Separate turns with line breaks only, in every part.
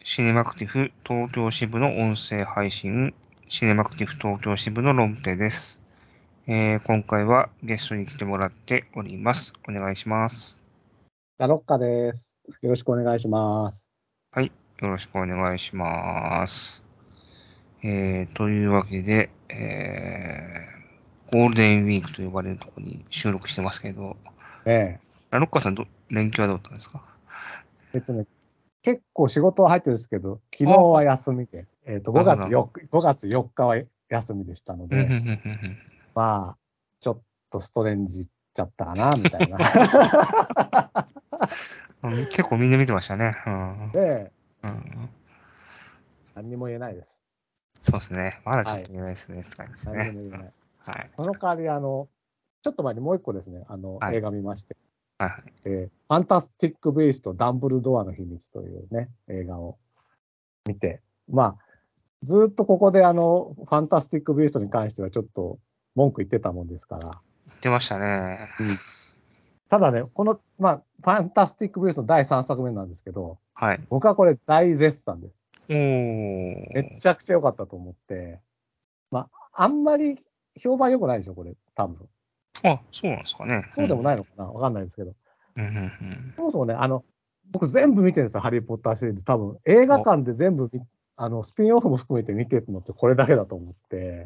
シネマクティフ東京支部の音声配信、シネマクティフ東京支部のロンペです。今回はゲストに来てもらっております。お願いします。
ラロッカです。よろしくお願いします。
はい、よろしくお願いします。というわけで、ゴールデンウィークと呼ばれるところに収録してますけど、
え
ラロッカさん連休はどうだったんですか？
え結構仕事は入ってるんですけど、昨日
ああ、
は休みで、5月
なるほど。
4日、5月4日は休みでしたので、まあ、ちょっとストレンジっちゃったかな、みたいな。
結構みんな見てましたね。うん。
で、
うん、
何にも言えないです。
そうですね。まだちょっ
はい。
と言えないですね。って感じです
何に
ね。
も言えない。
はい。
その代わり、ちょっと前にもう一個ですね、
はい。
映画見まして、
はい。
ファンタスティック・ビースト・ダンブルドアの秘密というね、映画を見て、まあ、ずーっとここでファンタスティック・ビーストに関してはちょっと文句言ってたもんですから。
言ってましたね。
うん。ただね、ファンタスティック・ビーストの第3作目なんですけど、
はい。
僕はこれ大絶賛です。
おー。
めっちゃくちゃ良かったと思って、あんまり評判良くないでしょ、これ、多分。
あ、そうなんですかね。
そうでもないのかなわかんないですけど。
うん。
そもそもね、僕全部見てるんですよ、ハリー・ポッターシリーズ。多分、映画
お、
館で全部スピンオフも含めて見てるのってこれだけだと思って。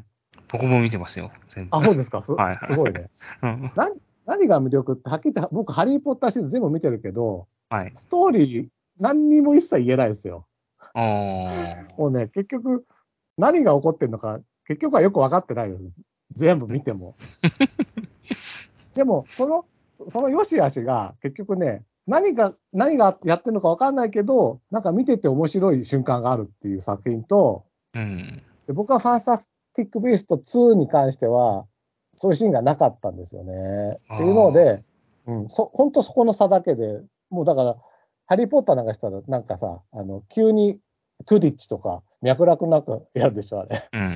僕も見てますよ。全部。
あ、そうですか。
はい。
すごいね。
うん。
な、何が魅力って、はっきり言って、僕、ハリー・ポッターシリーズ全部見てるけど、
はい。
ストーリー、何にも一切言えないですよ。
あー。
もうね、結局、何が起こってるのか、結局はよく分かってないです。全部見ても。でも、その良し悪しが、結局ね、何がやってるのか分かんないけど、なんか見てて面白い瞬間があるっていう作品と、
うん。
で僕はファンタスティック・ビースト2に関しては、そういうシーンがなかったんですよね。っていうの
あ
で、本当そこの差だけで、もうだから、ハリー・ポッターなんかしたら、なんかさ、急にクディッチとか、脈絡なくやるでしょ、あれ。
ー。うん。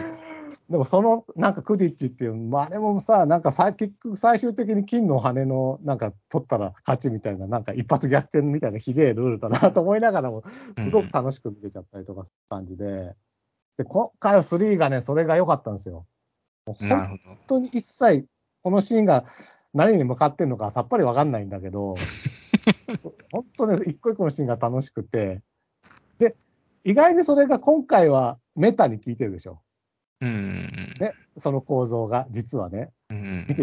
でもなんかクディッチっていう、あれもさ、なんか結局最終的に金の羽の、なんか取ったら勝ちみたいな、なんか一発逆転みたいなひでえルールだなと思いながらも、すごく楽しく見れちゃったりとか感じで、で、今回は3がね、それが良かったんですよ。もう本
なるほど。
当に一切、このシーンが何に向かってんのかさっぱりわかんないんだけど、本当ね、一個一個のシーンが楽しくて、で、意外にそれが今回はメタに効いてるでしょ。
うん。
ね、その構造が、実はね、
うん。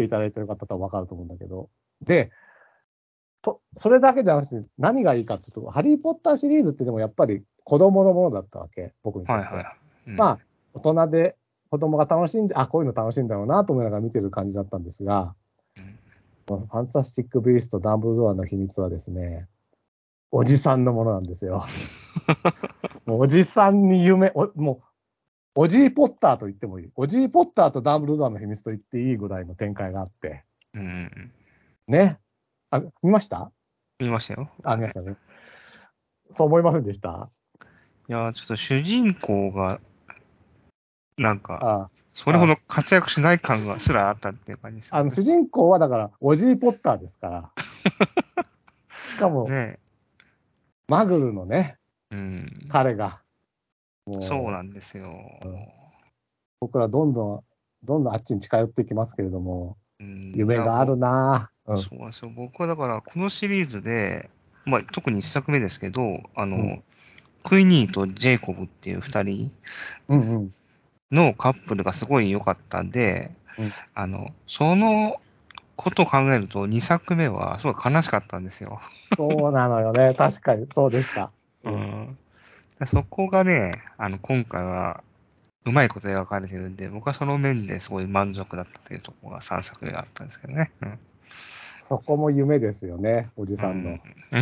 見ていただいてる方とわかると思うんだけど。で、それだけじゃなくて、何がいいかっていうと、ハリー・ポッターシリーズってでもやっぱり子供のものだったわけ、僕にとって。
はいはい。うん。
まあ、大人で子供が楽しんで、あ、こういうの楽しいんだろうなと思いながら見てる感じだったんですが、
うん。
ファンタスティック・ビースト・ダンブルドアの秘密はですね、おじさんのものなんですよ。もうおじさんにもう、おじいポッターと言ってもいい。おじいポッターとダンブルドアの秘密と言っていいぐらいの展開があって。
うん。
ね。あ、見ました？
見ましたよ。
あ、見ましたね。そう思いませんでした？
いやー、ちょっと主人公が、なんか、
あ
それほど活躍しない感がすらあったっていう感じですよね。
主人公はだから、おじいポッターですから。しかも、
ね
マグルのね、
え。うん。
彼が、
そう
も
なんですよ。
う、僕らどんどんあっちに近寄っていきますけれども、
うん。いや、
夢があるなぁ。
そうなんですよ。僕はだから、このシリーズで、まあ、特に一作目ですけど、
うん。
クイニーとジェイコブっていう二人
うんうん。
のカップルがすごい良かったんで、
うん。
そのことを考えると、二作目はすごい悲しかったんですよ。
そうなのよね。確かに、そうでした。
う
うん。
ん。そこがね、今回は、うまいこと描かれてるんで、僕はその面ですごい満足だったというところが3作目があったんですけどね。うん。
そこも夢ですよね、おじ
うん。
さんの。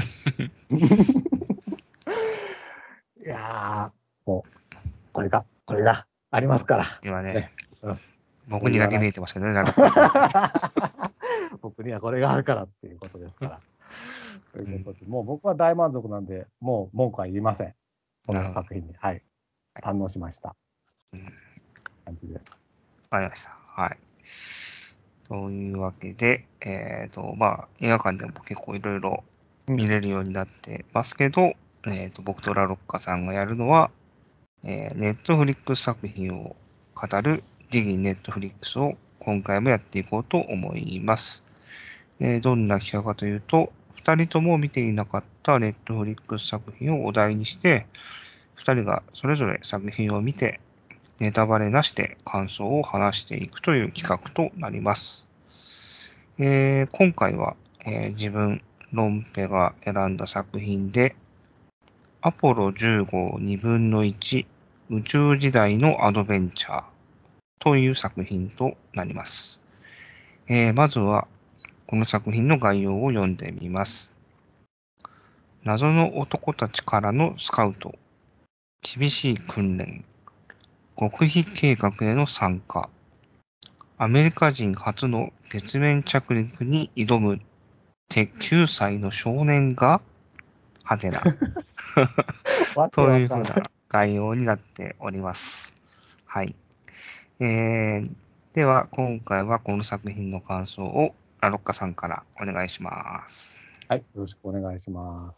いやー、もう、これがありますから。
今ね、
ね。うん。も
僕にだけ見
う言わない。
えてましたけどね、ラルクさんに。
僕にはこれがあるからっていうことですから。という
うん。
ことで、もう僕は大満足なんで、もう文句は言いません。こ
なるほど。
の作品に。はい。
はい。
堪能しました。
うん。
感じです。
わかりました。はい。というわけで、まあ、映画館でも結構いろいろ
うん。
見れるようになってますけど、 僕とラロッカさんがやるのは、ネットフリックス作品を語るディギンネットフリックスを今回もやっていこうと思います。どんな企画かというと、2人とも見ていなかったネットフリックス作品をお題にして、2人がそれぞれ作品を見て、ネタバレなしで感想を話していくという企画となります。今回は、自分、ロンペが選んだ作品で、アポロ10号2分の1宇宙時代のアドベンチャーという作品となります。まずは、この作品の概要を読んでみます。謎の男たちからのスカウト、厳しい訓練、極秘計画への参加、アメリカ人初の月面着陸に挑む9歳の少年が、はてな。というふうな概要になっております。はい。では、今回はこの作品の感想をラロッカさんからお願いします。
はい、よろしくお願いします。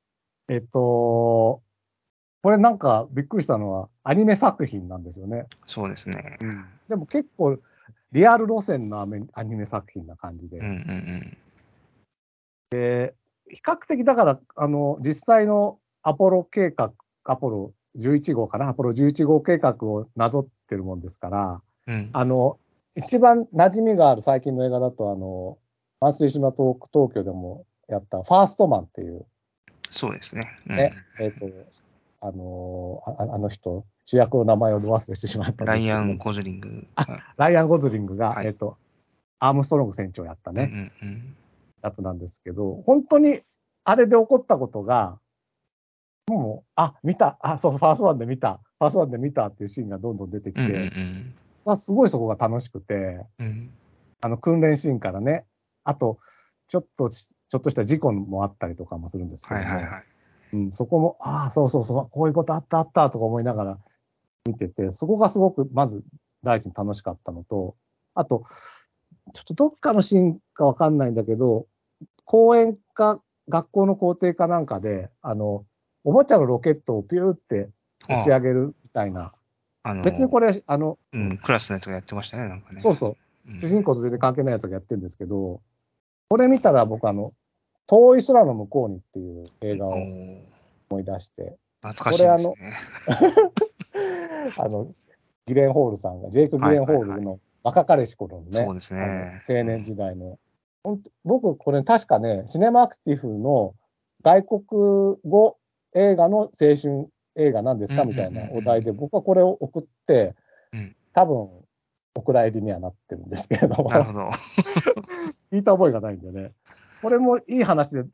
これなんかびっくりしたのはアニメ作品なんですよね。
そうですね。
でも結構リアル路線のアニメ作品な感じで。比較的だから、実際のアポロ計画、アポロ11号かな、アポロ11号計画をなぞってるもんですから、一番馴染みがある最近の映画だと、マンスリーシネマトーク東京でもやったファーストマンっていう。
そうですね。
あの人、主役の名前を忘れしてしまったんですけど。
ライアン・ゴズリング。
ライアン・ゴズリングが、
はい、
アームストロング船長やったね。やつなんですけど、本当にあれで起こったことが、もう、見た、そう、ファーストワンで見たっていうシーンがどんどん出てきて、すごいそこが楽しくて、訓練シーンからね、あと、ちょっとした事故もあったりとかもするんですけども、そこも、そう、こういうことあったとか思いながら見てて、そこがすごく、まず、第一に楽しかったのと、あと、ちょっとどっかのシーンかわかんないんだけど、公園か学校の校庭かなんかで、おもちゃのロケットをピューって打ち上げるみたいな。別にこれ、
クラスのやつがやってましたね、なんかね。
そうそう。主人公と全然関係ないやつがやってるんですけど、これ見たら僕遠い空の向こうにっていう映画を思い出して。
懐かしいですね。
ギレンホールさんが、ジェイク・ギレンホールの若彼氏頃のね、
そうですね。
青年時代の。僕、これ確かね、シネマアクティフの外国語映画の青春映画なんですかみたいなお題で、僕はこれを送って、多分、お蔵入りにはなってるんですけれども。
なるほど。
聞いた覚えがないんでね。これもいい話で、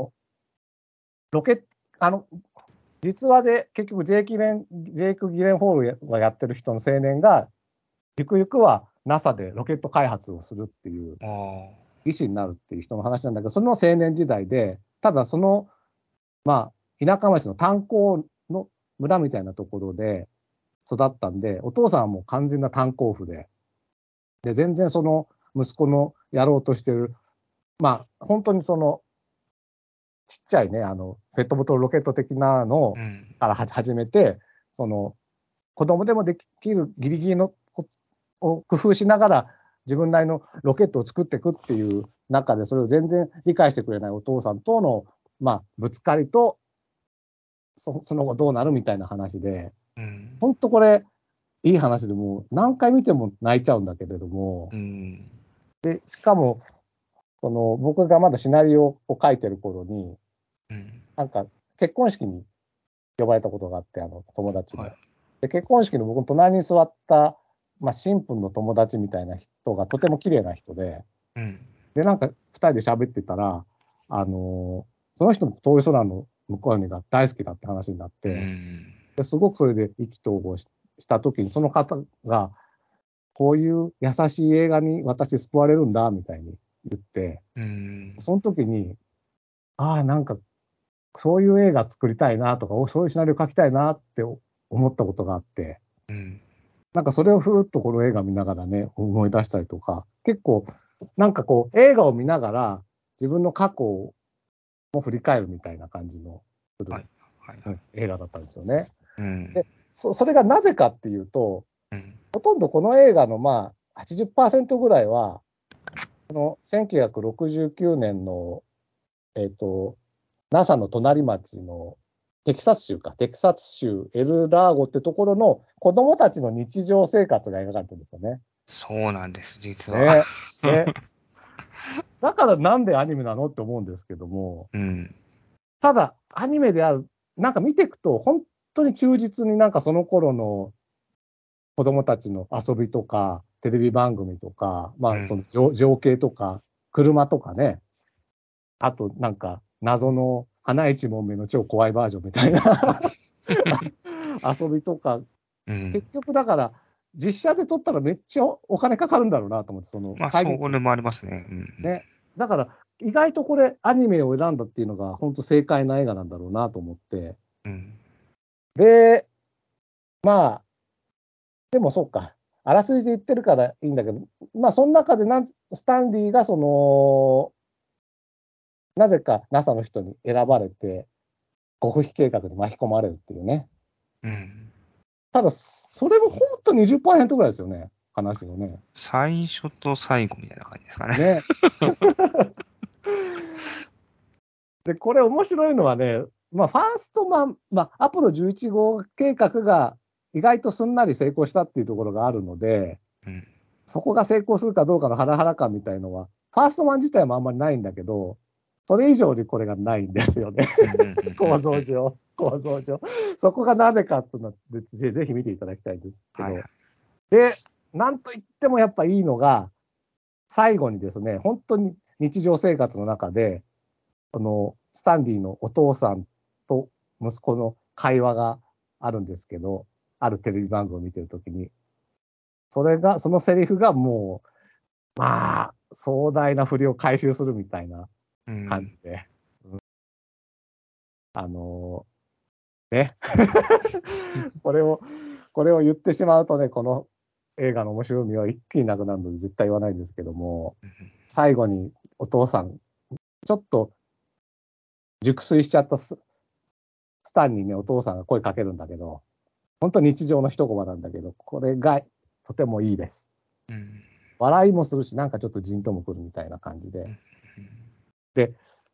実話で結局ジェイク・ギレンホールがやってる人の青年が、ゆくゆくは NASA でロケット開発をするっていう医師になるっていう人の話なんだけど、その青年時代で、ただその、田舎町の炭鉱の村みたいなところで育ったんで、お父さんはもう完全な炭鉱夫で、全然その息子のやろうとしてる、本当にちっちゃいね、ペットボトルロケット的なのから始めて、子供でもできるギリギリのを工夫しながら自分なりのロケットを作っていくっていう中で、それを全然理解してくれないお父さんとの、ぶつかりと、その後どうなるみたいな話で、本当これ、いい話でもう何回見ても泣いちゃうんだけれども、で、しかも、僕がまだシナリオを書いてる頃に、なんか結婚式に呼ばれたことがあって、友達の。で、結婚式の僕の隣に座った、新婦の友達みたいな人がとても綺麗な人で、で、なんか二人で喋ってたら、その人も遠い空の向こうにが大好きだって話になって、ですごくそれで意気投合した時に、その方が、こういう優しい映画に私救われるんだ、みたいに言って、その時に、なんか、そういう映画作りたいなとか、そういうシナリオ書きたいなって思ったことがあって、なんかそれをふーっとこの映画見ながらね、思い出したりとか、結構、なんか映画を見ながら自分の過去を振り返るみたいな感じの、
はい。
映画だったんですよね。
うん。
で、それがなぜかっていうと、
うん。
ほとんどこの映画のまあ80%ぐらいは、1969年の、NASA の隣町のテキサス州エルラーゴってところの子供たちの日常生活が描かれてるんですよね。
そうなんです、実は。
ね。ね。だからなんでアニメなのって思うんですけども、
うん。
ただアニメである、なんか見ていくと本当に忠実になんかその頃の子供たちの遊びとか、テレビ番組とか、まあその
うん。
情景とか、車とかね、あとなんか謎の花一問目の超怖いバージョンみたいな遊びとか、
うん。
結局だから、実写で撮ったらめっちゃお金かかるんだろうなと思って、その
まあ、そ
再現
れもありますね。うん。
ね。だから、意外とこれ、アニメを選んだっていうのが、本当正解な映画なんだろうなと思って。
うん。
で、まあ、でもそうか。あらすじで言ってるからいいんだけど、まあ、その中でスタンリーが、なぜか NASA の人に選ばれて、極秘計画に巻き込まれるっていうね。
うん。
ただ、それも本当20%ぐらいですよね。話のね。
最初と最後みたいな感じですかね。
ね。で、これ面白いのはね、まあ、ファーストマン、まあ、アポロ11号計画が意外とすんなり成功したっていうところがあるので、
うん。
そこが成功するかどうかのハラハラ感みたいのは、ファーストマン自体もあんまりないんだけど、それ以上にこれがないんですよね。
うん。うん。うん。
構
うん。
造上。構造上。そこがなぜかっていうのは、ぜひ見ていただきたいんですけ
はい。
ど。で、なんといってもやっぱいいのが、最後にですね、本当に日常生活の中で、スタンリーのお父さんと息子の会話があるんですけど、あるテレビ番組を見てるときに、そのセリフがもう、まあ、壮大な振りを回収するみたいな
うん。
感じで、あのね、これを、これを言ってしまうとね、この映画の面白みは一気になくなるので絶対言わないんですけども、最後にお父さん、ちょっと熟睡しちゃったスタンにね、お父さんが声かけるんだけど、本当日常の一コマなんだけど、これがとてもいいです。
うん。
笑いもするし、なんかちょっとジンともくるみたいな感じで。
うん。
で、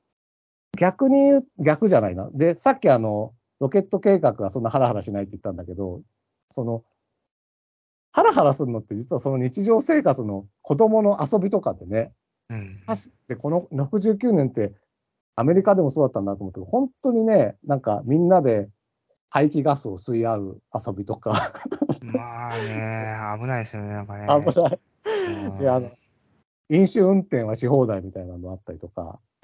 逆じゃないな。で、さっきロケット計画はそんなハラハラしないって言ったんだけど、その、ハラハラするのって実はその日常生活の子供の遊びとかってね、
うん。
で、この69年ってアメリカでもそうだったんだと思って、本当にね、なんかみんなで排気ガスを吸い合う遊びとか、
まあね、危ないですよね、なんかね。
危ない。
う
で、
ん。
飲酒運転はし放題みたいなのあったりとか、
うん。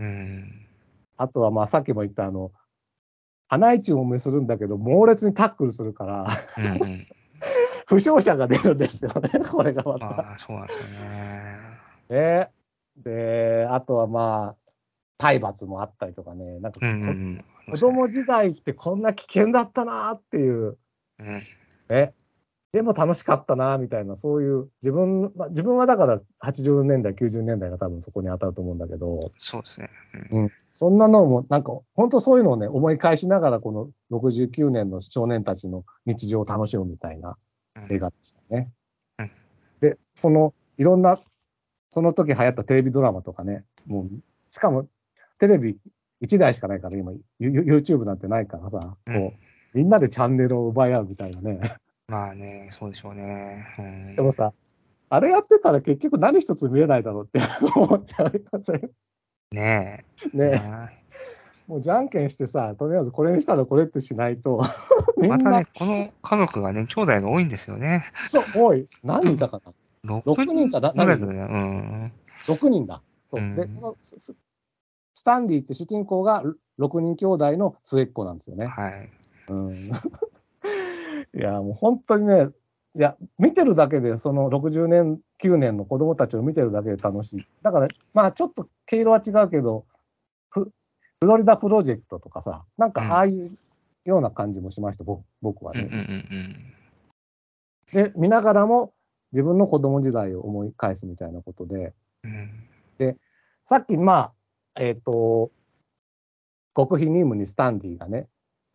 あとはまあさっきも言った花市をめするんだけど、猛烈にタックルするから、
うん。うん。
負傷者が出るんですよね、これがまた。
まあ、そうなんですよね。
ね。で、あとはまあ、体罰もあったりとかね、なんか
うん。うん。うん。ありま
子
したね。
供時代ってこんな危険だったなっていう、
うん。
ね。でも楽しかったなみたいな、そういう自分はだから80年代、90年代が多分そこに当たると思うんだけど、
そうですね。うん。
うん。そんなのも、なんか、本当そういうのをね、思い返しながら、この69年の少年たちの日常を楽しむみたいな
うん。
映画でしたね。
うん。
で、いろんな、その時流行ったテレビドラマとかね、もう、しかも、テレビ1台しかないから、今、YouTube なんてないからさ、
うん。
みんなでチャンネルを奪い合うみたいなね。
まあね、そうでしょうね。うん。
でもさ、あれやってたら結局何一つ見えないだろうって思っちゃいません
ねえ。
ね。
まあ、
もうじゃんけんしてさ、とりあえずこれにしたらこれってしないと、みんな、
またね、この家族がね、兄弟が多いんですよね。
そう、多い。何人いたかな？
6
6 人
人
かな、何人？
ぐらいだね。うん。
6 人だ。
う
そう。で、こ
ん。
のスタンリーって主人公が6人兄弟の末っ子なんですよね。
はい。
うん。いや、もう本当にね、いや、見てるだけで、その60年、9年の子供たちを見てるだけで楽しい。だから、まあちょっと毛色は違うけど、フフロリダプロジェクトとかさ、なんかあ
うん。
あいうような感じもしました、僕は
うん。う
ね。
ん。
で、見ながらも自分の子供時代を思い返すみたいなことで、
うん。うん。
で、さっき、まあ、極秘任務にスタンディがね、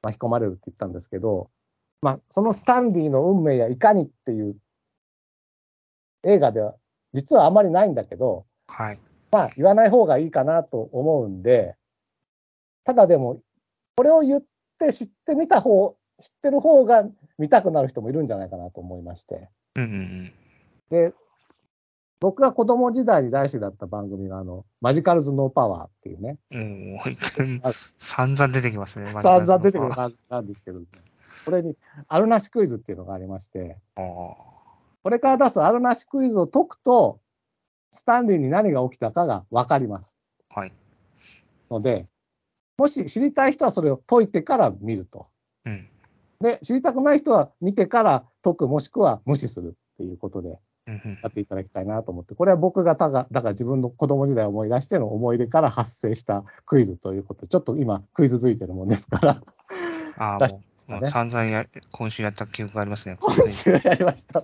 巻き込まれるって言ったんですけど、まあ、そのスタンリーの運命やいかにっていう映画では、実はあまりないんだけど、
はい。
まあ、言わない方がいいかなと思うんで、ただでも、これを言って知ってる方が見たくなる人もいるんじゃないかなと思いまして。
うんうん
で、僕が子供時代に大好きだった番組が、マジカルズ・ノー・パワーっていうね、
うん。もう、
あ
散々出てきますね、マジカルズ
散々出てくる
のパ
なんですけど、これに、あるなしクイズっていうのがありまして、
ワー。
これから出すあるなしクイズを解くと、スタンリーに何が起きたかが分かります
はい。
ので、もし知りたい人はそれを解いてから見ると。
うん。
で、知りたくない人は見てから解く、もしくは無視するっていうことで
うんうん
やっていただきたいなと思って、これは僕がだから自分の子供時代を思い出しての思い出から発生したクイズということで、ちょっと今クイズづいてるもんですから、
ああ、
出し
もう、
ましたね。
散々今週やった記憶がありますね、この
今
クイズ。
週やりました。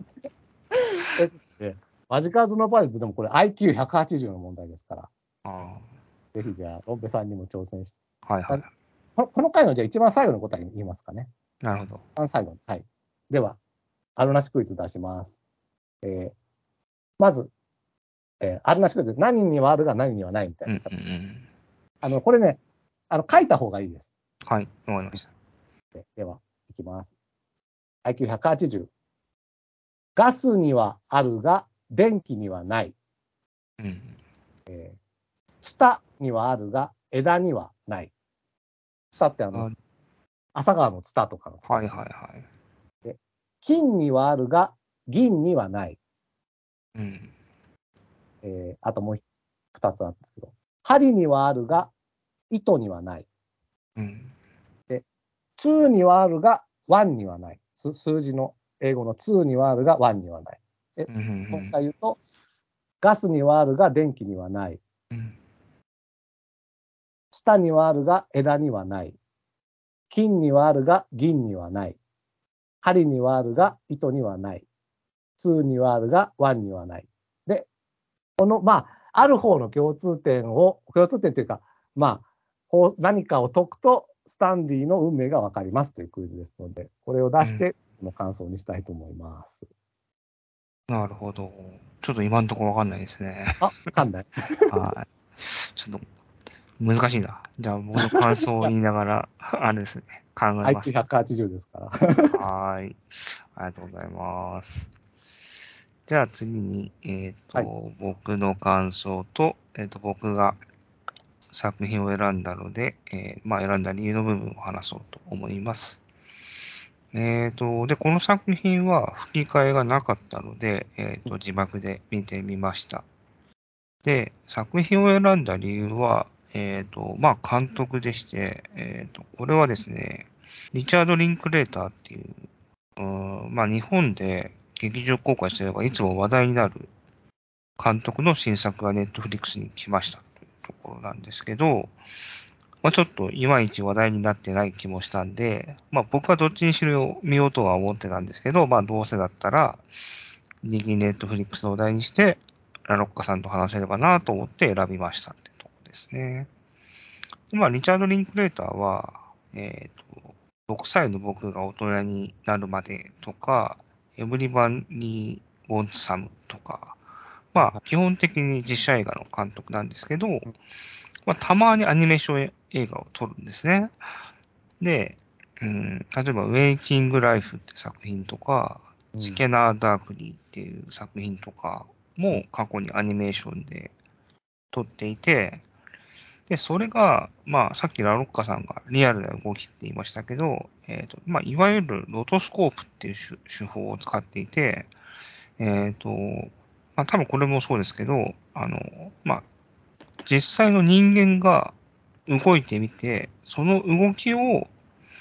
マジカルズのパイズでもこれ IQ180 の問題ですから、
あ
ぜひじゃあ、ロンペさんにも挑戦して、
あ、はいはい。
この回のじゃあ一番最後の答え言いますかね。
なるほど。
一番最後に。はい。では、あるなしクイズ出します。まず、あるなしクイズ、何にはあるが何にはないみたい
うん
な
うんう
形。
ん。
これね、書いた方がいいです。
はい、わかりました。
では、いきます。IQ180。ガスにはあるが、電気にはない。
うん。
ツタにはあるが、枝にはない。ツタって
あ、
朝川のツタとかのツタ、
はいはいはい。
で、金にはあるが、銀にはない。
うん。
あともう二つあるんですけど、針にはあるが、糸にはない。
うん。
で、2にはあるが、1にはない。数字の英語の2にはあるが、1にはない。
うんうんう
もう一
ん。
回言うと、ガスにはあるが、電気にはない。
うん。
ツタにはあるが、枝にはない。金にはあるが、銀にはない。針にはあるが、糸にはない。2にはあるが、1にはない。で、まあ、ある方の共通点というか、まあ、何かを解くと、スタンリーの運命がわかりますというクイズですので、これを出して、その感想にしたいと思います。
なるほど。ちょっと今のところわかんないですね。
わかんない。
はい。ちょっと難しいな。じゃあ僕の感想を言いながら、あれですね、考えます。
IQ180 ですから。
はーい。ありがとうございます。じゃあ次に、
はい。
僕の感想と、僕が作品を選んだので、まあ選んだ理由の部分を話そうと思います。で、この作品は吹き替えがなかったので、字幕で見てみました。で、作品を選んだ理由は、まあ監督でして、これはですね、リチャード・リンクレーターっていう、まあ日本で劇場公開すればいつも話題になる監督の新作がネットフリックスに来ましたというところなんですけど、まあ、ちょっといまいち話題になってない気もしたんで、まあ僕はどっちにしろ見ようとは思ってたんですけど、まあどうせだったら、ネットフリックスの話題にして、ラロッカさんと話せればなと思って選びましたってとこですね。まあリチャード・リンクレーターは、6歳の僕が大人になるまでとか、エブリバニー・ウォンツ・サムとか、まあ基本的に実写映画の監督なんですけど、まあ、たまにアニメーション映画を撮るんですね。で、例えば、ウェイキング・ライフって作品とか、チケナー・ダークリーっていう作品とかも過去にアニメーションで撮っていて、で、それが、まあ、さっきラロッカさんがリアルな動きって言いましたけど、まあ、いわゆるロトスコープっていう手法を使っていて、えっと、まあ、多分これもそうですけど、まあ、実際の人間が動いてみて、その動きを、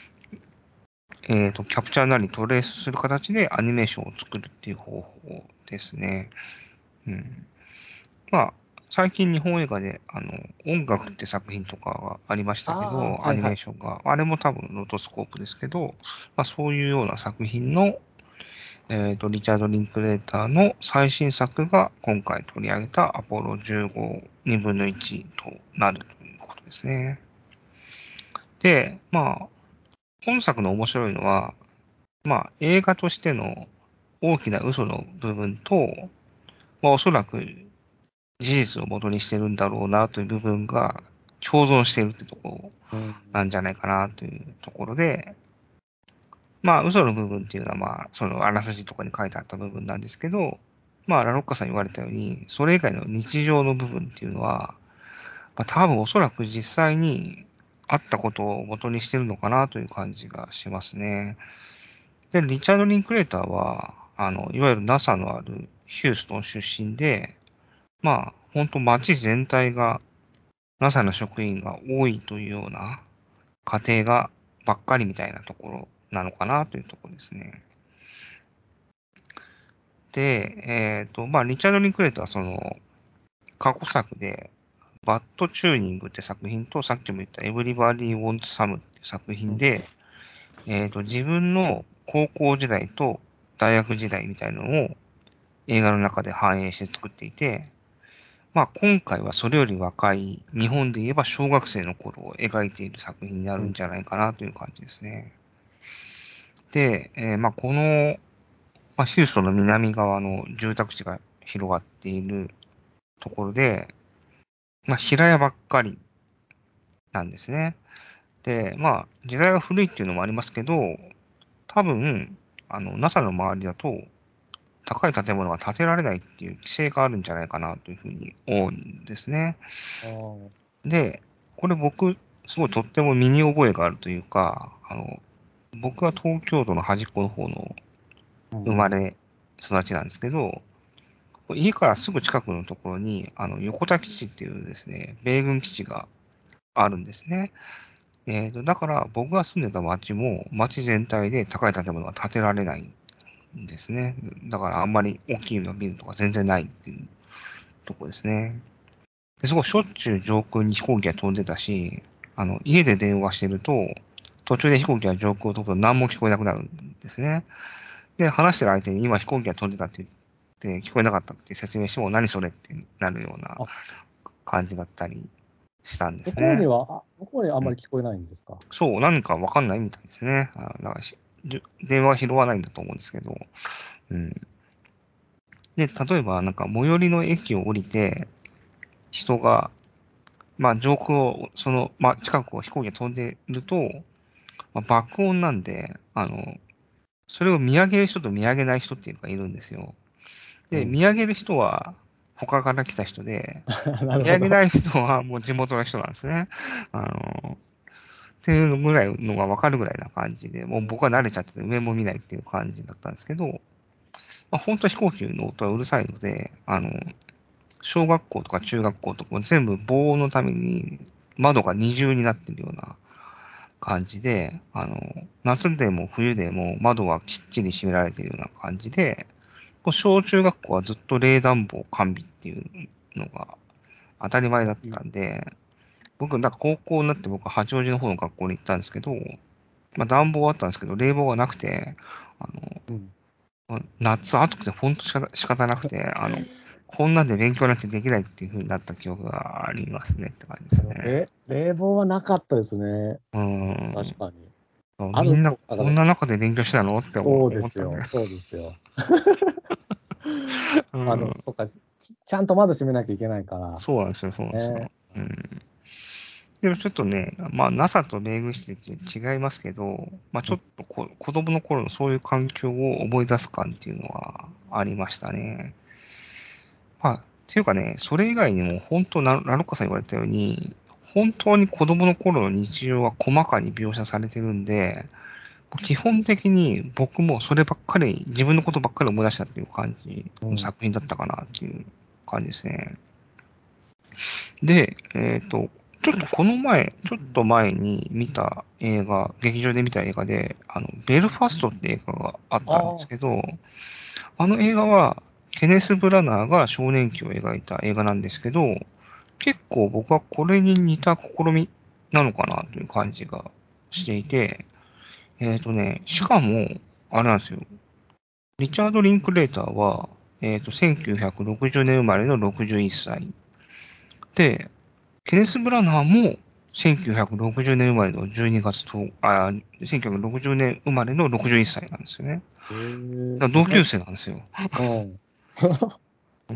キャプチャーなりトレースする形でアニメーションを作るっていう方法ですね。うん。まあ、最近日本映画で、音楽って作品とかがありましたけど、アニメー
はいはい。
ションが、あれも多分ロトスコープですけど、まあそういうような作品の、リチャード・リンクレーターの最新作が今回取り上げたアポロ15、2分の1となるということですね。で、まあ、 本作の面白いのは、映画としての大きな嘘の部分と、おそらく事実を元にしてるんだろうなという部分が共存しているってところなんじゃないかなというところで、嘘の部分っていうのは、そのあらすじとかに書いてあった部分なんですけど、ラロッカさん言われたように、それ以外の日常の部分っていうのは、多分おそらく実際にあったことを元にしてるのかなという感じがしますね。で、リチャード・リンクレーターは、いわゆる NASA のあるヒューストン出身で、本当街全体が NASA の職員が多いというような家庭がばっかりみたいなところなのかなというところですね。で、リチャード・リンクレーターはその過去作で、バッドチューニングって作品と、さっきも言った Everybody Wants Some って作品で、自分の高校時代と大学時代みたいなのを映画の中で反映して作っていて、今回はそれより若い、日本で言えば小学生の頃を描いている作品になるんじゃないかなという感じですね。で、この、ヒューストンの南側の住宅地が広がっているところで、平屋ばっかりなんですね。で、時代が古いっていうのもありますけど、多分、NASA の周りだと、高い建物が建てられないっていう規制があるんじゃないかなというふうに思うんですね。で、これ僕、すごいとっても身に覚えがあるというか、僕は東京都の端っこの方の生まれ育ちなんですけど、家からすぐ近くのところに、横田基地っていうですね、米軍基地があるんですね。だから僕が住んでた町も、町全体で高い建物が建てられないんですね。だからあんまり大きいのビルとか全然ないっていうとこですね。で、そこしょっちゅう上空に飛行機が飛んでたし、家で電話してると、途中で飛行機が上空を飛ぶと何も聞こえなくなるんですね。で、話してる相手に今飛行機が飛んでたって言って聞こえなかったって説明しても何それってなるような感じだったりしたんですね。
向こうにあんまり聞こえないんですか？
そう、何かわかんないみたいですね。だから電話拾わないんだと思うんですけど。うん。で、例えば、最寄りの駅を降りて、人が、上空を、近くを飛行機が飛んでいると、爆音なんで、それを見上げる人と見上げない人っていうのがいるんですよ。で、見上げる人は他から来た人で、見上げない人はもう地元の人なんですね。っていうのぐらいのがわかるぐらいな感じで、もう僕は慣れちゃってて上も見ないっていう感じだったんですけど、本当飛行機の音はうるさいので、小学校とか中学校とかも全部防音のために窓が二重になってるような感じで、夏でも冬でも窓はきっちり閉められているような感じで、小中学校はずっと冷暖房完備っていうのが当たり前だったんで、僕、高校になって僕は八王子の方の学校に行ったんですけど、暖房はあったんですけど、冷房がなくて、夏暑くて本当仕方なくて、こんなんで勉強なんてできないっていう風になった記憶がありますねって感じですね。
冷房はなかったですね。確かに。
みんなこんな中で勉強してたのって思ったんだよ。
そうですよ。そっか、ちゃんと窓閉めなきゃいけないから。
そうなんですよ。でもちょっとね、NASA と米軍基地って違いますけど、ちょっと子供の頃のそういう環境を思い出す感っていうのはありましたね。っていうかね、それ以外にも本当ラロッカさん言われたように、本当に子供の頃の日常は細かに描写されてるんで、基本的に僕もそればっかり、自分のことばっかり思い出したっていう感じの作品だったかなっていう感じですね。で、ちょっと前に見た映画、劇場で見た映画で、ベルファストって映画があったんですけど、あの映画は、ケネス・ブラナーが少年期を描いた映画なんですけど、結構僕はこれに似た試みなのかなという感じがしていて、しかも、あれなんですよ。リチャード・リンクレーターは、1960年生まれの61歳。で、ケネス・ブラナーも 1960年生まれの12月10日、1960年生まれの61歳なんですよね。だから同級生なんですよ。うん、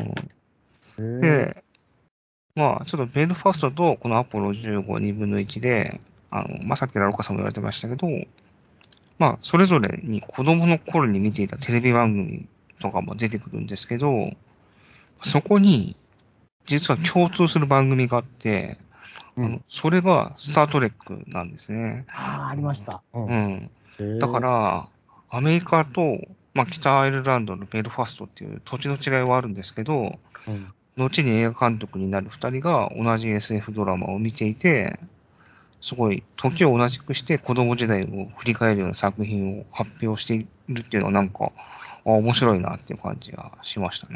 で、まあ、ちょっとベルファストとこのアポロ15、2分の1で、まあ、さっきラロカさんも言われてましたけど、まあ、それぞれに子供の頃に見ていたテレビ番組とかも出てくるんですけど、そこに、実は共通する番組があって、それがスタートレックなんですね。
ありました。
うん。だから、アメリカと、まあ、北アイルランドのベルファストっていう土地の違いはあるんですけど、後に映画監督になる二人が同じ SF ドラマを見ていて、すごい時を同じくして子供時代を振り返るような作品を発表しているっていうのはなんか、面白いなっていう感じがしましたね。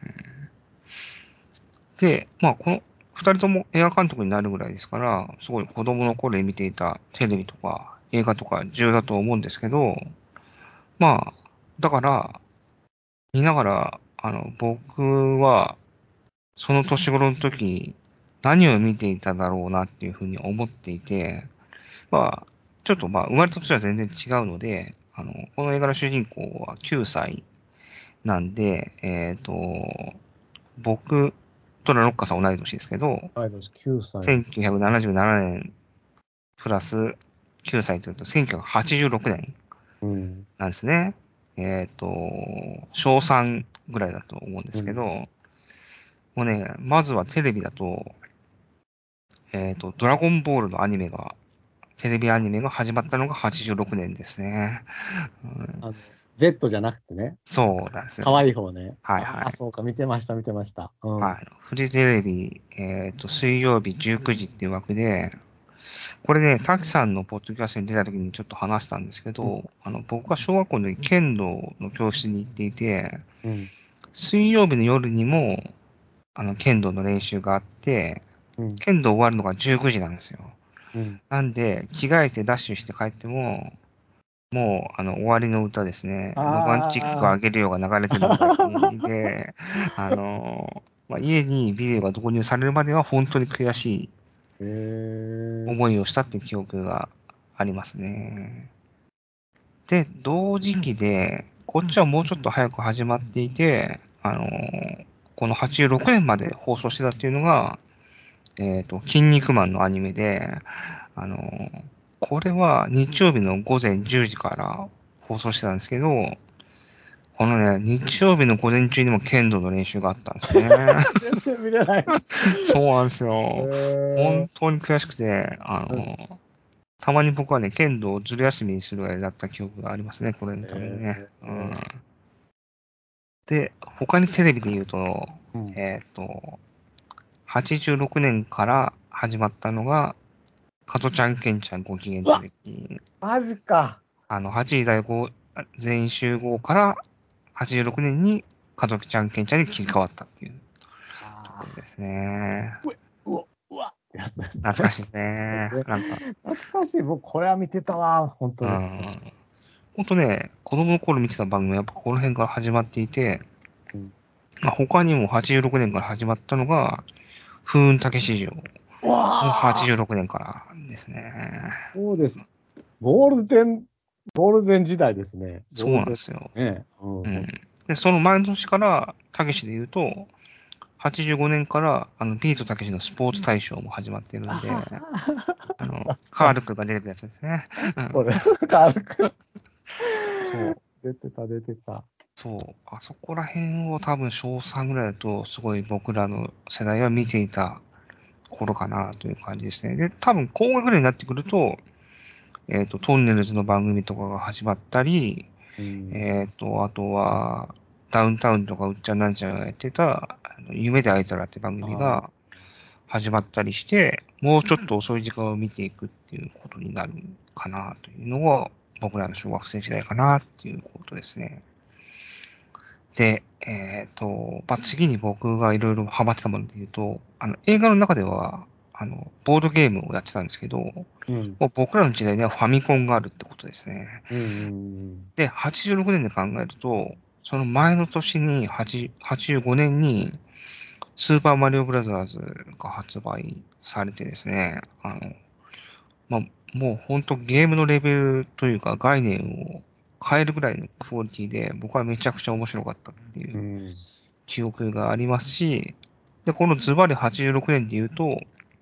で、まあこの二人とも映画監督になるぐらいですから、すごい子供の頃に見ていたテレビとか映画とか重要だと思うんですけど、まあ、だから、見ながら、僕は、その年頃の時、何を見ていただろうなっていうふうに思っていて、まあ、ちょっとまあ、生まれた年は全然違うので、この映画の主人公は9歳なんで、僕とラロッカさん同い年ですけど、
9歳。
1977年プラス9歳というと1986年なんですね。小3ぐらいだと思うんですけど、もうね、まずはテレビだと、ドラゴンボールのアニメが、テレビアニメが始まったのが86年ですね。
Z じゃなくてね。
そうなんですよ。
可愛い方ね。
はいはい。
そうか、見てました。
はい。フジテレビ、水曜日19時っていう枠で、これね、滝さんのポッドキャストに出た時にちょっと話したんですけど、僕は小学校の時剣道の教室に行っていて、水曜日の夜にも、剣道の練習があって、剣道終わるのが19時なんですよ。なんで、着替えてダッシュして帰っても、もう、終わりの歌ですね。ロマンチックあげるよが流れてるぐらいで、まあ、家にビデオが導入されるまでは本当に悔しい思いをしたっていう記憶がありますね。で、同時期で、こっちはもうちょっと早く始まっていて、この86年まで放送してたっていうのが、筋肉マンのアニメで、これは日曜日の午前10時から放送してたんですけど、このね、日曜日の午前中にも剣道の練習があったんですね。
全然見れない。
そうなんですよ。本当に悔しくて、たまに僕はね、剣道をずる休みにするぐらいだった記憶がありますね、これのためにね。で、他にテレビで言うと、86年から始まったのが、加トちゃんケンちゃんご機嫌テレビ。
マジか。
8時台全員集合から86年に加トちゃんケンちゃんに切り替わったっていうところですね。
うわ
懐かしいですね。なんか。
懐かしい。僕、これは見てたわ、本当に。
本当ね、子供の頃見てた番組はやっぱこの辺から始まっていて、まあ、他にも86年から始まったのが、風雲竹市場。86年からですね。
そうです。ゴールデン時代ですね。
そうなんですよ。で、その前の年から、たけしで言うと、85年から、ビートたけしのスポーツ大賞も始まってるんで、カールクが出てくるやつですね。
これ、カールク。そう。出てた。
そう。あそこら辺を多分小3ぐらいだと、すごい僕らの世代は見ていた頃かなという感じですね。で、多分高学年になってくると、トンネルズの番組とかが始まったり、あとは、ダウンタウンとかうっちゃんなんちゃんがやってた、夢で会えたらって番組が始まったりして、もうちょっと遅い時間を見ていくっていうことになるかなというのが、僕らの小学生時代かなっていうことですね。で、まあ、次に僕がいろいろハマってたもので言うと、映画の中では、ボードゲームをやってたんですけど、もう僕らの時代にはファミコンがあるってことですね。で、86年で考えると、その前の年に、85年に、スーパーマリオブラザーズが発売されてですね、 まあ、もう本当ゲームのレベルというか概念を変えるぐらいのクオリティで、僕はめちゃくちゃ面白かったっていう
うん。
記憶がありますし、で、このズバリ86年で言うと、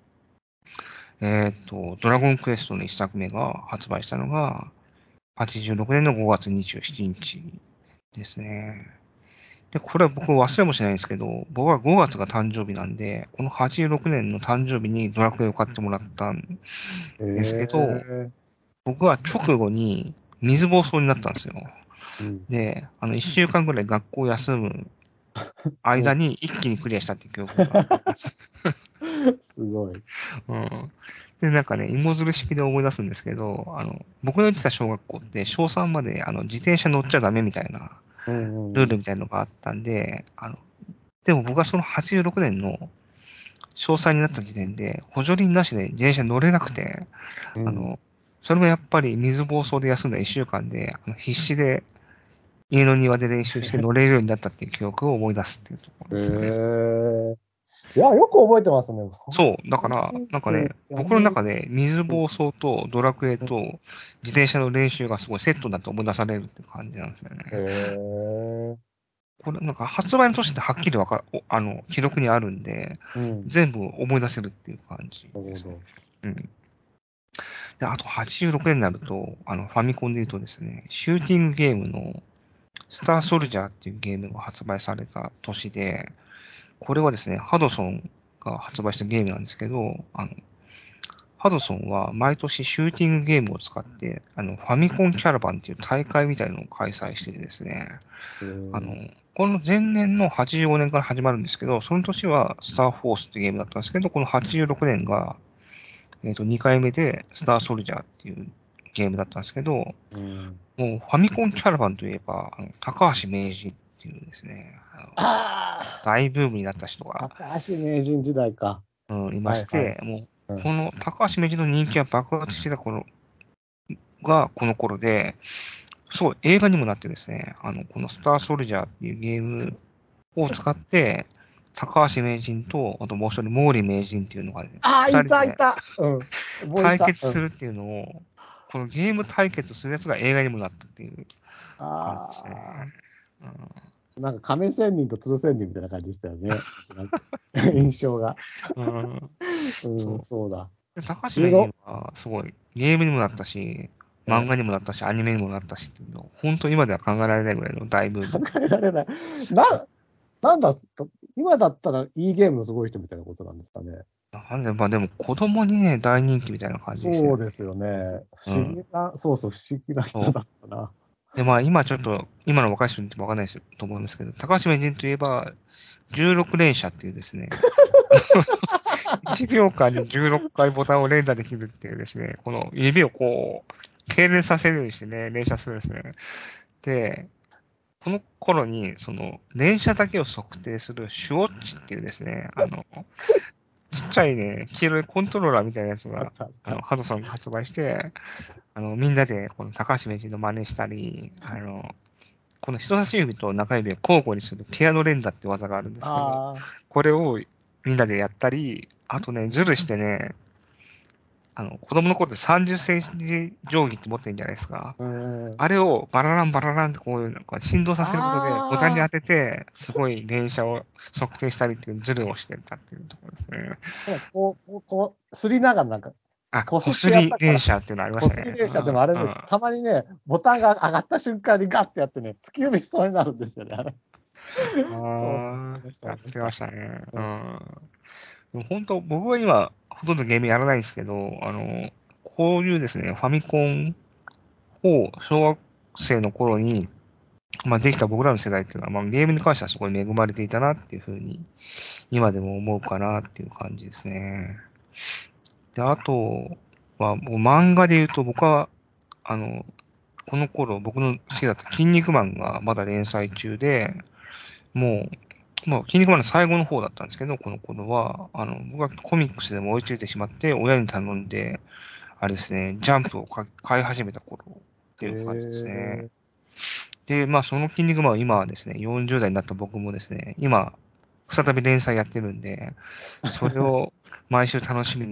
ドラゴンクエストの一作目が発売したのが、86年の5月27日ですね。で、これは僕忘れもしないんですけど、僕は5月が誕生日なんで、この86年の誕生日にドラクエを買ってもらったんですけど、
え
僕は直後に水暴走になったんですよ。
うん。
で、1週間ぐらい学校休む
うん。
間に一気にクリアしたっていう記憶があります。
すごい。
うん。で、なんかね、芋づる式で思い出すんですけど、僕の行ってた小学校って小3まで自転車乗っちゃダメみたいな
うんうん
ルールみたいなのがあったんで、でも僕はその86年の小3になった時点で補助輪なしで自転車乗れなくて、
うん。うん。
それもやっぱり水暴走で休んだ1週間で、必死で家の庭で練習して乗れるようになったっていう記憶を思い出すっていうところですね。
いや、よく覚えてますね。
そう、だから、
人
なんかね、
生ってあん
僕の
まり。
中で水
うん
暴走とドラクエ
うん。
と自転車の練習がすごいセットだと思い出されるって感じなんですよね。
へえ。
これなんか発売の年ってはっきりわかる、記録にあるんで、
うん。
全部思い出せるっていう感じですね。
なるほど。
うん。で、あと86年になると、ファミコンで言うとですね、シューティングゲームのスターソルジャーっていうゲームが発売された年で、これはですね、ハドソンが発売したゲームなんですけど、ハドソンは毎年シューティングゲームを使って、ファミコンキャラバンっていう大会みたいなのを開催しててですね、
へ
あの、
え。
この前年の85年から始まるんですけど、その年はスターフォースってゲームだったんですけど、この86年が、2回目でスターソルジャーっていうゲームだったんですけど、も
うん。
うファミコンキャラバンといえば、高橋名人っていうですね、
あ
大ブームになった人
あ、
が、
高橋名人時代か。
いま
はいはい。
して、もう、
うん。
この高橋名人の人気が爆発してた頃がこの頃で、そう、映画にもなってですね、このスターソルジャーっていうゲームを使って、高橋名人と、あともう一人、毛利名人っていうのがね、
ああ、い
二人で
たいた。うん。覚え
対
た。うん。
決するっていうのを、このゲーム対決するやつが映画にもなったっていう感じですね。
あ
うん、
あ、なんか亀仙人と鶴仙人みたいな感じでしたよね。なんか印象が。
うん、
うん、
そ
そうだ。
う。で高橋名人
16、
はすごいゲームにもなったし、漫画にもなったし、アニメにもなったしっていうの、本当今では考えられないぐらいの大ブー
考
ム。
えられない。なんだ、今だったらいいゲームのすごい人みたいなことなんですかね。
なんで、まあでも子供にね、大人気みたいな感じでしたよね。
そうですよね。不思
うん。
議な、そうそう、不思議な
そう。
人だったな。
で、まあ今ちょっと、今の若い人にってわかんないですと思うんですけど、高橋名人といえば、16連射っていうですね、1秒間に16回ボタンを連打できるっていうですね、この指をこう、痙攣させるようにしてね、連射するんですね。で、この頃に、連射だけを測定するシュウォッチっていうですね、ちっちゃいね、黄色いコントローラーみたいなやつが、
あったあった。
ハドソンが発売して、みんなで、この高橋名人の真似したり、この人差し指と中指を交互にするピアノ連打って技があるんですけど、
あ
これをみんなでやったり、あとね、ズルしてね、子供の頃って30センチ定規って持ってるんじゃないですか。
あ、うん。
あれをバラランバラランってこういうなんか振動させることでボタンに
あ
当てて、すごい連射を測定したりっていうズルをしてたっていうところですね。
あ、すりながらなんか、
あ、
こすっ
こす
てやったから、
り連射っていうのありまし
こ
たね。
すり電車でもあれね、たまにね、ボタンが上がった瞬間にガッてやってね、突き指しそうになるんですよね、あれ。そうそう、
あ
思いました、
やってま
思いました。
したね。
うん。
でも本当、僕は今、ほとんどゲームやらないんですけど、こういうですね、ファミコンを小学生の頃に、まあ、できた僕らの世代っていうのは、まあ、ゲームに関してはすごい恵まれていたなっていうふうに、今でも思うかなっていう感じですね。で、あとは、もう漫画で言うと、僕は、あの、この頃僕の好きだった筋肉マンがまだ連載中で、もう、まあ、筋肉マンの最後の方だったんですけど、この頃は、僕はコミックスでも追いついてしまって、親に頼んで、あれですね、ジャンプを買い始めた頃って
へ
いう感じですね。
え。
で、まあ、その筋肉マンは今はですね、40代になった僕もですね、今、再び連載やってるんで、それを毎週楽しみに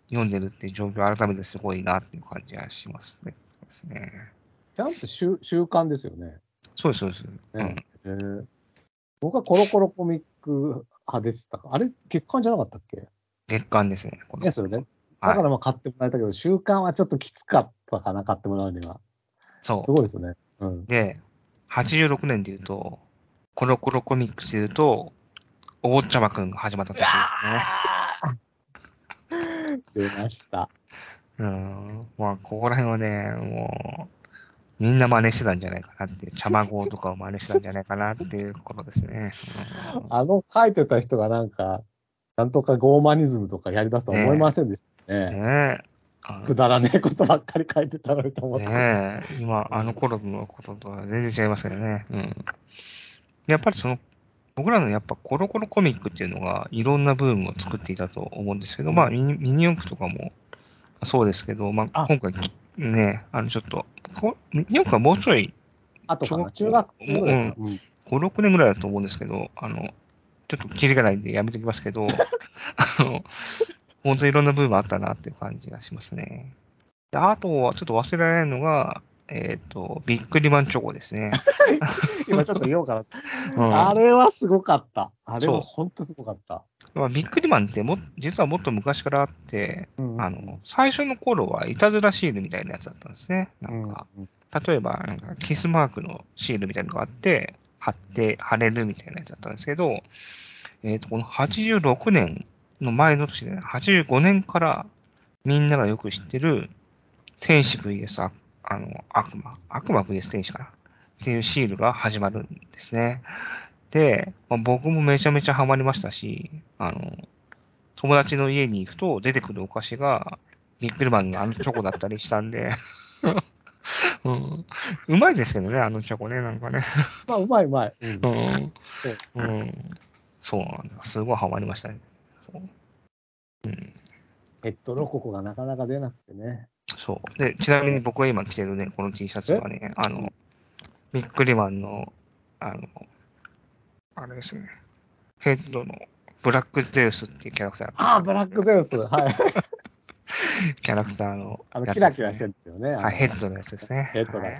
読んでるっていう状況、改めてすごいなっていう感じがしますね。ですね。
ちゃんと週刊ですよね。
そうです、そうです。
ね僕はコロコロコミック派でしたか。あれ、月刊じゃなかったっけ？
月刊ですね、この。
ですよね。だ
はい。
からまあ買ってもらえたけど、週刊はちょっときつかったかな、買ってもらうには。
そ
すごいですね。うん。
う。で、86年で言うと、コロコロコミックスで言うと、お坊ちゃまくんが始まった年ですね。
出ました。
まあ、ここら辺はね、もう、みんな真似してたんじゃないかなっていう、ちゃまごとかを真似してたんじゃないかなっていうことですね。
書いてた人がなんとかゴーマニズムとかやり出すとは思いませんでしたね。
ねえ。
くだらねえことばっかり書いてたのにと思って。
ねえ、今、あの頃のこととは全然違いますよね。やっぱり僕らのやっぱコロコロコミックっていうのがいろんなブームを作っていたと思うんですけど、まあミニ四駆とかもそうですけど、まあ今回ね、ちょっと、ミニ四駆はもうちょい、
あとかな、中学生ぐらいかな。
5、6年ぐらいだと思うんですけど、ちょっとキリがないんでやめておきますけど、本当にいろんな部分あったなっていう感じがしますね。であとはちょっと忘れられないのが、ビックリマンチョコですね。
今ちょっと言おうかな。あれはすごかった。あれは本当すごかった。
ビックリマンって実はもっと昔からあって、最初の頃はいたずらシールみたいなやつだったんですね。例えば、キスマークのシールみたいなのがあって、貼れるみたいなやつだったんですけど、この86年の前の年で、ね、85年からみんながよく知ってる天使 VS 悪魔 VS 天使かなっていうシールが始まるんですね。で、僕もめちゃめちゃハマりましたし、友達の家に行くと出てくるお菓子がビックリマンのチョコだったりしたんで、うまいですけどね、チョコね、なんかね。
まあ、うまい。
そうなんです。すごいハマりましたね。
ヘッドロココがなかなか出なくてね。
そう。で、ちなみに僕が今着てるね、この T シャツはね、ビックリマンの、あれですね、ヘッドのブラックゼウスっていうキャラクター。
ブラックゼウス。はい。
キャラクターの、
キラキラしてるんですよね。
はい、ヘッドのやつですね。
ヘッドだ、
はい。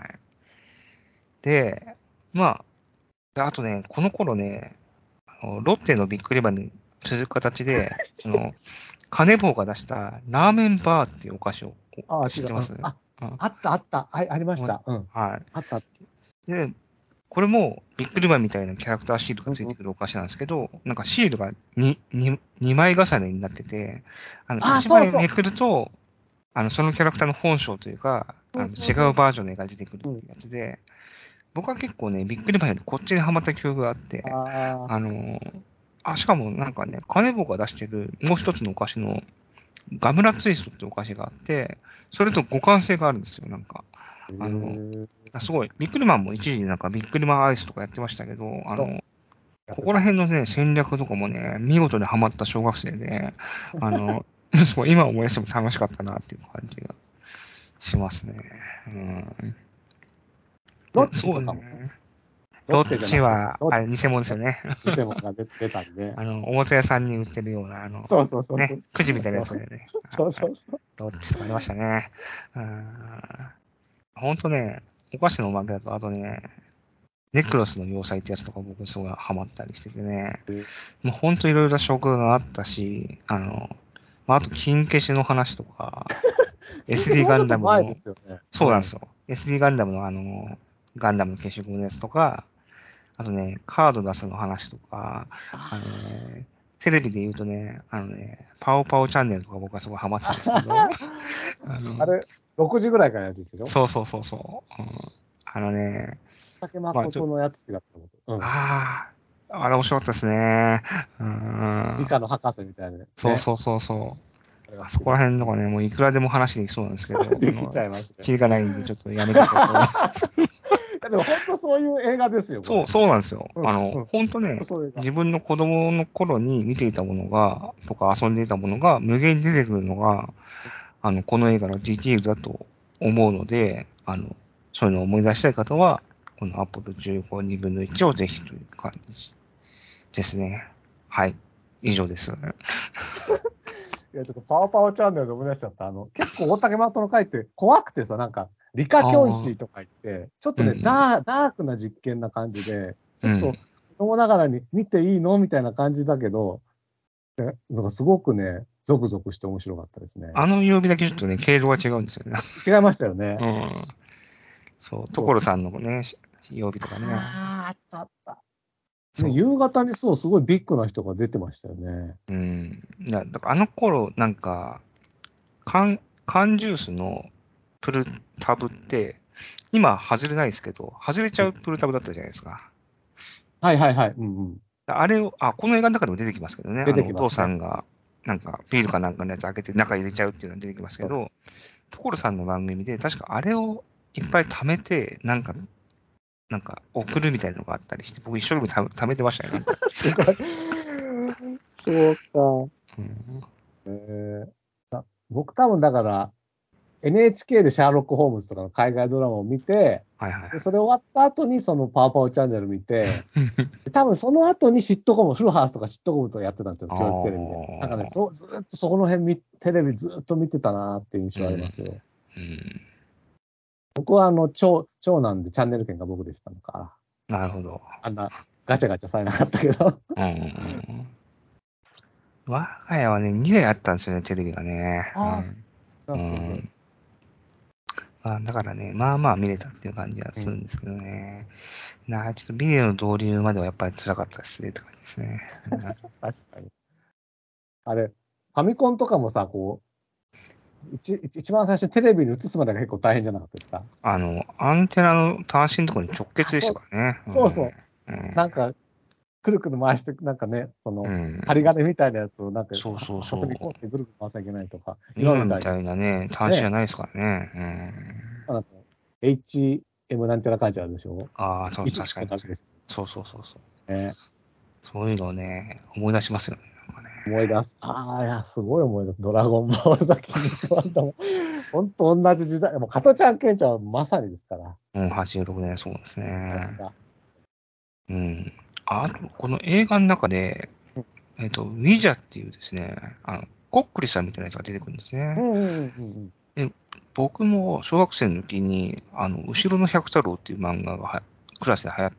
で、あとね、この頃ね、ロッテのビックリマンに続く形で、カネボウが出したラーメンバーっていうお菓子を知ってます？
あった。はい、ありました。
はい。
あった。
で、これもビックリマンみたいなキャラクターシールがついてくるお菓子なんですけど、なんかシールが2枚重ねになってて、1枚めくると、そのキャラクターの本性というか、違うバージョンの絵が出てくるっていうやつで、僕は結構ね、ビックリマンよりこっちにハマった記憶があって、しかもなんかね、カネボウが出してるもう一つのお菓子のガムラツイストってお菓子があって、それと互換性があるんですよ、なんか。すごい、ビックリマンも一時なんかビックリマンアイスとかやってましたけど、ここら辺のね、戦略とかもね、見事にハマった小学生で、今思い出しても楽しかったなっていう感じがしますね。
どっちとかもね。
どっちは、あれ、偽物ですよね。
偽物が出たんで。
おもちゃ屋さんに売ってるような、ね、くじみたいなやつでね。
そう。
どっちとかありましたね。ほんとね、お菓子のおまけだと、あとね、ネクロスの要塞ってやつとか僕すごいハマったりしててね、もうほんといろいろ食があったし、あと、金消しの話とか、SD ガンダムの、そうなんですよ。SD ガンダムのガンダムの消しゴムのやつとか、あとね、カード出すの話とか、テレビで言うとね、パオパオチャンネルとか僕はすごいハマってたんですけど、
あれ、6時ぐらいからやってるでしょ？
そう。
竹誠のやつだったこと。
あれ面白かったですね。
理科の博士みたいな、ね。
そう。あそこら辺とかね、もういくらでも話できそうなんですけど、
できちゃいますね。
キリがないんでちょっとやめてください。
でも本当そういう映画ですよ。
そうなんですよ。本当ね、自分の子供の頃に見ていたものが、とか遊んでいたものが無限に出てくるのが、この映画のディティールだと思うので、そういうのを思い出したい方は、このアポロ15、2分の1をぜひという感じですね。はい。以上です。
いや、ちょっとパワパワチャンネルで思い出しちゃった。結構大竹誠の回って怖くてさ、なんか、理科教師とか言って、ちょっとね、
うん
ダークな実験な感じで、ちょっと
うん。
子供ながらに見ていいのみたいな感じだけど、なんかすごくね、ゾクゾクして面白かったですね。
あの曜日だけちょっとね、経路が違うんですよね。
違いましたよね。
うん。そう、
そう。
所さんのね、曜日とかね。
ああ、あったあった。ね、
そう。
夕方にそう、すごいビッグな人が出てましたよね。
うん。だからあの頃、なんか、缶ジュースのプルタブって、今外れないですけど、外れちゃうプルタブだったじゃないですか。
はいはいはい。うんうん。
あれを、この映画の中でも出てきますけどね、
出て
お父
きますね。
さんが、なんか、ビールかなんかのやつ開けて中入れちゃうっていうのが出てきますけ
そう
ど、所さんの番組で、確かあれをいっぱい貯めて、なんか送るみたいなのがあったりして、僕一生懸命貯めてましたよ、なんか。
すごい。そうか。
うん、
えー僕多分だから、NHK でシャーロック・ホームズとかの海外ドラマを見て、
はいはいはい。
でそれ終わった後にそのパワパワチャンネル見て、で多分その後にシットコム、フルハウスとかシットコムとかやってたんですよ、
あ
教育テレビで。なんかね、
あ、
ずーっとそこの辺テレビずーっと見てたなーって印象ありますよ。
うん、
僕は長男でチャンネル権が僕でしたのか。
なるほど。
あんなガチャガチャされなかったけど。
うんうんうん我が家はね、2台あったんですよね、テレビがね。
ああ、
う
すごい。
ん。だからね、まあまあ見れたっていう感じは
うん。
するんですけどね。ちょっとビデオの導入まではやっぱり辛かったですね、って感じですね。
確かに。あれ、ファミコンとかもさ、こう、一番最初にテレビに映すまでが結構大変じゃなかったですか？
アンテナの端子のところに直結でしたからね。
そうそう。
うん。
なんか、くるくる回して、なんかね、
うん。
針金みたいなやつを、なんか、
そうそうそ
挟み込ん
う。
でぐるぐる回さなきゃいけないとか、今みたいに、
今みたいなね、端子じゃ
ね、
ないですからね。
なんか HM なんちゃらかんちゃらでしょ？
そう、
一
確かに確かに。
個だけです
そうそうそうそう。
ね。
そういうのをね、思い出しますよね。なんかね。
思い出す。ああ、いや、すごい思い出す。ドラゴンボールだ、筋肉ワンダも。ほんと同じ時代。もう、加トちゃん、ケンちゃんはまさにですから。
うん、86年、そうですね。
さすが。
うん。と、この映画の中で、ウィジャっていうですね、コックリさんみたいなやつが出てくるんですね。
うんうんうんうん。
で、僕も小学生の時に、後ろの百太郎っていう漫画がクラスで流行って、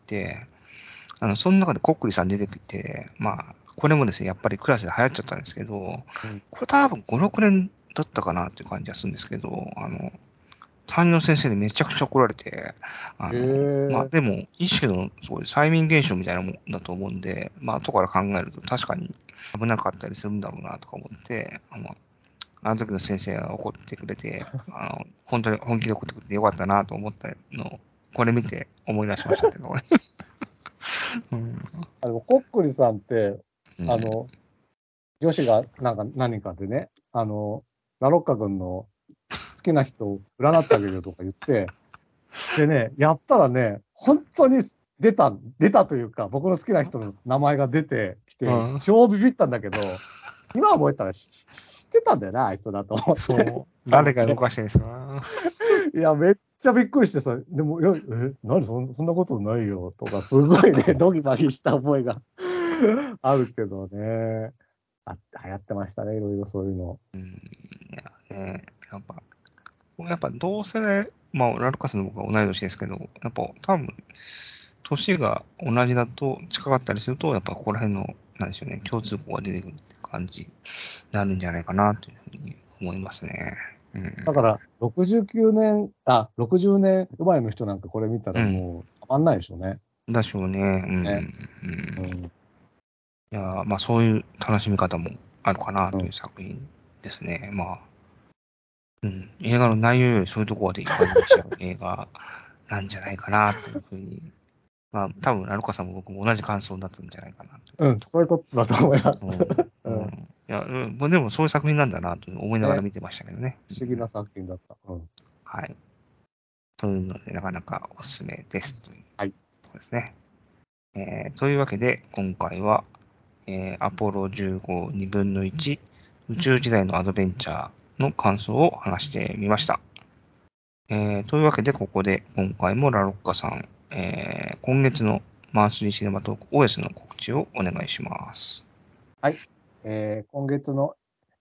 その中でコックリさん出てきて、これもですね、やっぱりクラスで流行っちゃったんですけど、
うん、
これ多分5、6年だったかなっていう感じがするんですけど、担任の先生にめちゃくちゃ怒られて、
へえ。
でも、一種のそういう催眠現象みたいなもんだと思うんで、後から考えると確かに危なかったりするんだろうなとか思って、あの時の先生が怒ってくれて、本当に本気で怒ってくれてよかったなと思ったのを、これ見て思い出しましたけど、うん。
コックリさんって、
うん。
あの、女子がなんか何人かでね、ラロッカ君の好きな人を占ってあげるよとか言って、でね、やったらね、本当に出たというか、僕の好きな人の名前が出てきて、
うん。
超ビビったんだけど、今覚えたら知ってたんだよな、あいつだと思って。
そう。
多分
誰が動
ね。
かしてるんですか？
いや、めっちゃびっくりしてさ、でも、何そんなことないよ、とか、すごいね、ドギマギした覚えがあるけどね。流行ってましたね、いろいろそういうの。
うん。いや、ね、やっぱ同世代、ラルカスの僕は同い年ですけど、やっぱ多分、年が同じだと近かったりすると、やっぱここら辺の、なんでしょうね、共通項が出てくるって感じになるんじゃないかなというふうに思いますね。うん。
だから、60年生まれの人なんかこれ見たら
うん。
もう、たまんないでしょうね。
だしょうね。うん。
ね。
うん。
うん。
いやー、そういう楽しみ方もあるかな
うん。
という作品ですね。うん。映画の内容よりそういうところでいっぱい見ちゃう映画なんじゃないかなというふうに。多分、ラルカさんも僕も同じ感想になったんじゃないかなという。
うん、そういうことだと思います。
うん。
うん。
いや、でもそういう作品なんだなと思いながら
ね。
見てましたけどね。
不思議な作品だった。うん。
はい。というので、なかなかおすすめですという
はい。
ところですね。というわけで、今回は、アポロ15、2分の1、宇宙時代のアドベンチャーの感想を話してみました。というわけで、ここで今回もラロッカさん、今月のマンスリーシネマトーク OS の告知をお願いします。
はい。今月の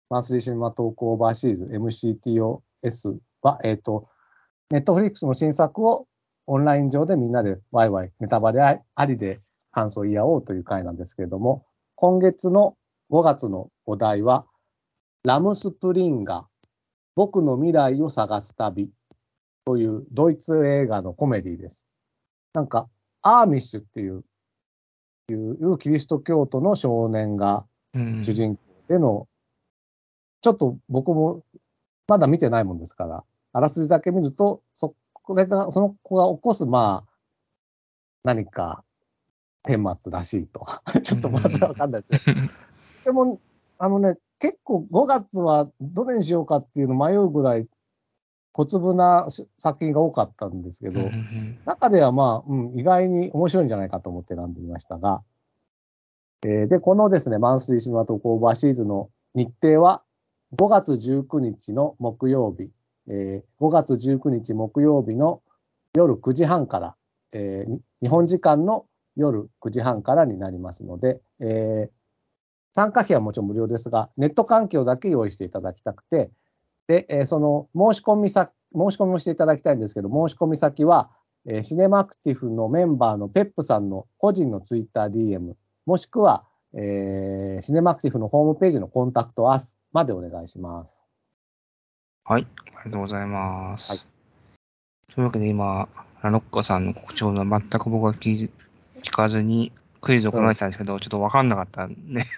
マンスリーシネマトークオーバーシーズ MCTOS は、ネットフリックスの新作をオンライン上でみんなでワイワイネタバレありで感想を言い合おうという回なんですけれども、今月の5月のお題は、ラムスプリンガ、僕の未来を探す旅というドイツ映画のコメディです。なんか、アーミッシュっていうキリスト教徒の少年が主人公での、ちょっと僕もまだ見てないもんですから、あらすじだけ見ると、その子が起こす、まあ、何か、顛末らしいと。ちょっとまだわかんないですけど。でも、結構5月はどれにしようかっていうの迷うぐらい小粒な作品が多かったんですけど、中ではまあ、意外に面白いんじゃないかと思って選んでみましたが、で、このですね、マンスリーシネマトークオーバーシーズの日程は5月19日の木曜日、5月19日木曜日の夜9時半から、日本時間の夜9時半からになりますので、参加費はもちろん無料ですが、ネット環境だけ用意していただきたくて、で、その申し込みをしていただきたいんですけど、申し込み先は、シネマクティフのメンバーのペップさんの個人のツイッター DM、もしくは、シネマクティフのホームページのコンタクトアスまでお願いします。
はい、ありがとうございます。
はい、
というわけで今、ラノッカさんの告知を全く僕は聞かずにクイズを考えてたんですけど、ちょっとわかんなかったんで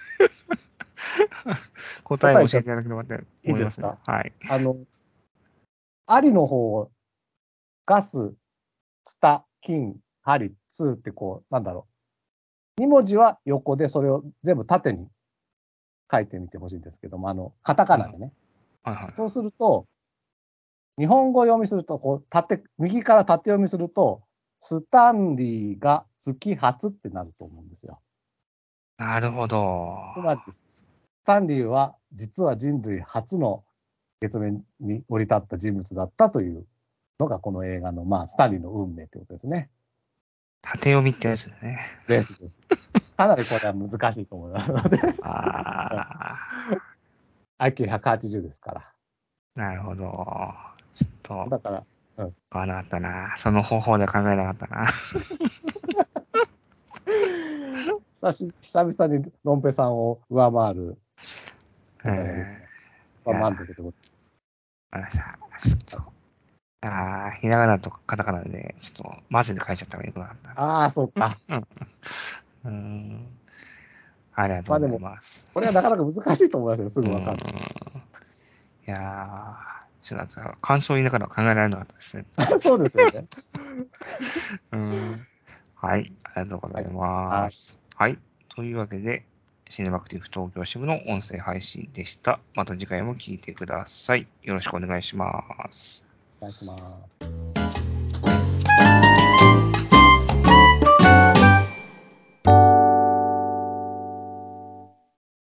答えを教えていただければと思いますね。
いいですか？
はい。
ありの方、ガス、ツタ、金、ハリ、ツーってこう、なんだろう。2文字は横でそれを全部縦に書いてみてほしいんですけども、カタカナでね。
はいはい。
そうすると、日本語読みすると、こう、右から縦読みすると、スタンリーが月初ってなると思うんですよ。
なるほど。
つまり、スタンリーは実は人類初の月面に降り立った人物だったというのが、この映画の、まあ、スタンリーの運命ということですね。
縦読みってやつですね。
です。かなりこれは難しいと思いますので。IQ180 ですから。
なるほど。ちょっと、
だから、
わからなかったな。その方法では考えなかったな。
久々にロンペさんを上回る答えが出てます。満足でござい
ます。ちょっと、ひらがなとカタカナで、ちょっと、混ぜて書いちゃった方がよくなかった。
ああ、そうか。
ありがとうございます。
これはなかなか難しいと思いますよ、すぐ分かる。
いやー、ちょっと感想を言いながら考えられなかったですね。
そうですよね。
はい、ありがとうございます。はい、というわけで、シネマクティブ東京支部の音声配信でした。また次回も聞いてください。よろしくお願いします。
お願いします。